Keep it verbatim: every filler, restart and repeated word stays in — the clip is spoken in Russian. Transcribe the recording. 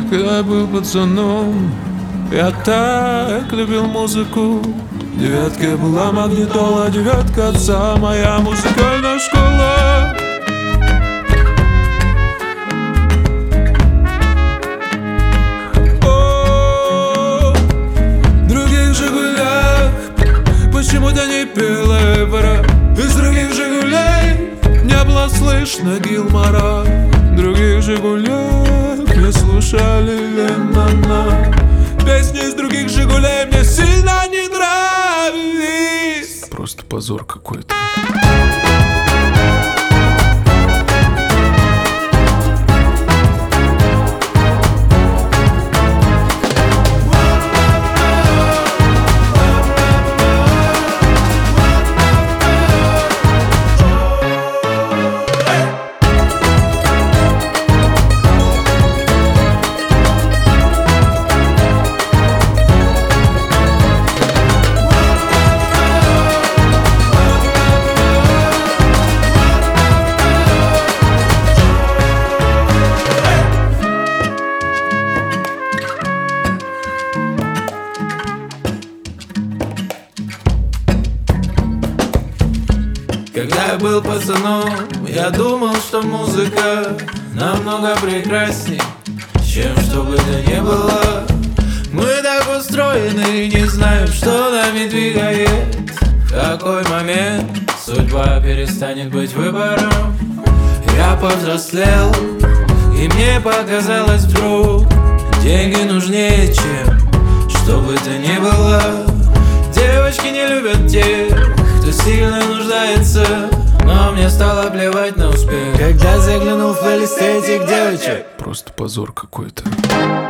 Когда я был пацаном, я так любил музыку. В девятке была магнитола, девятка отца, моя музыкальная школа. О, в других «Жигулях» почему-то не пела пора. Из других «Жигулей» не было слышно Гилмора. В других «Жигулях» не слушали Леннона. Песни из других «Жигулей» мне сильно не нравились. Просто позор какой-то. Когда я был пацаном, я думал, что музыка намного прекрасней, чем что бы то ни было. Мы так устроены, не знаем, что нами двигает. В какой момент судьба перестанет быть выбором. Я повзрослел, и мне показалось вдруг, деньги нужнее, чем что бы то ни было. Девочки не любят тех, кто сильно нуждается, но мне стало плевать на успех, когда заглянул в плейлист этих девочек. Просто позор какой-то.